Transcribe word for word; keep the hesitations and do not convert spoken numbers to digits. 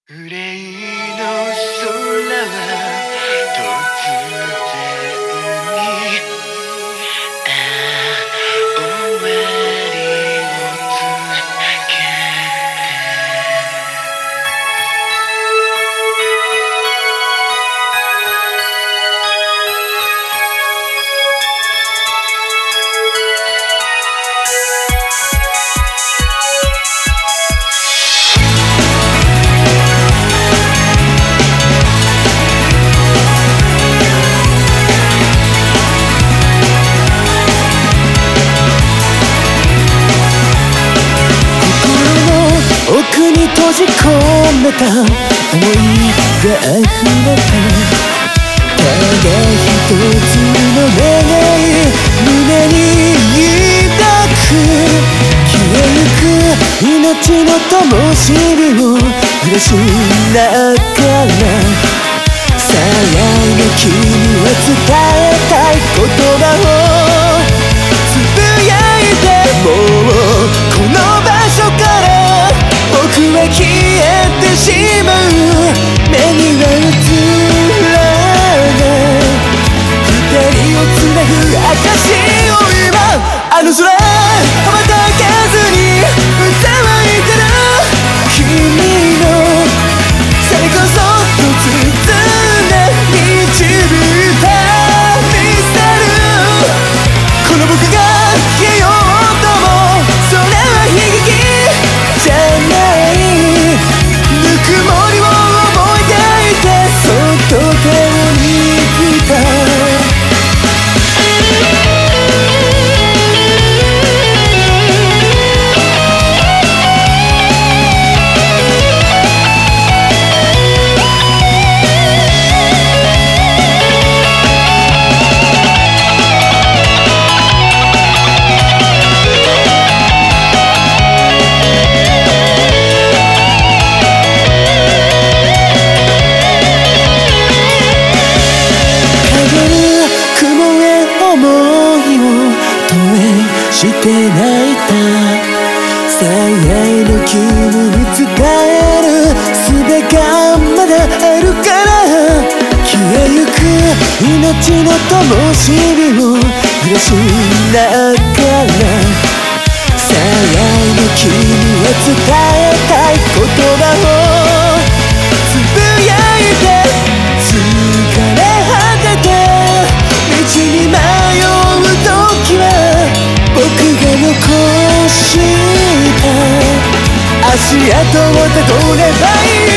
憂いの空は突然にああ終わりを告げ奥に閉じ込めた想いが溢れたただ一つの願い胸に抱く消えゆく命の灯火を照らしながらさらに君は伝えたい言葉をつぶやいてもうこの場所から僕は消えてしまう目には映らない二人をつなぐ証を今あの空羽ばたかずに騒いでる君のそれこそと包んで導いたミステルこの僕が消えようともそれは悲劇じゃないぬくもりを思い描いてそっと手を握ったして泣いた最愛の君に伝える術がまだあるから消えゆく命の灯火を照らしながら最愛の君は伝えたい言葉をつぶやいて疲れ果てて道に迷う時は僕が残した足跡をたどればいい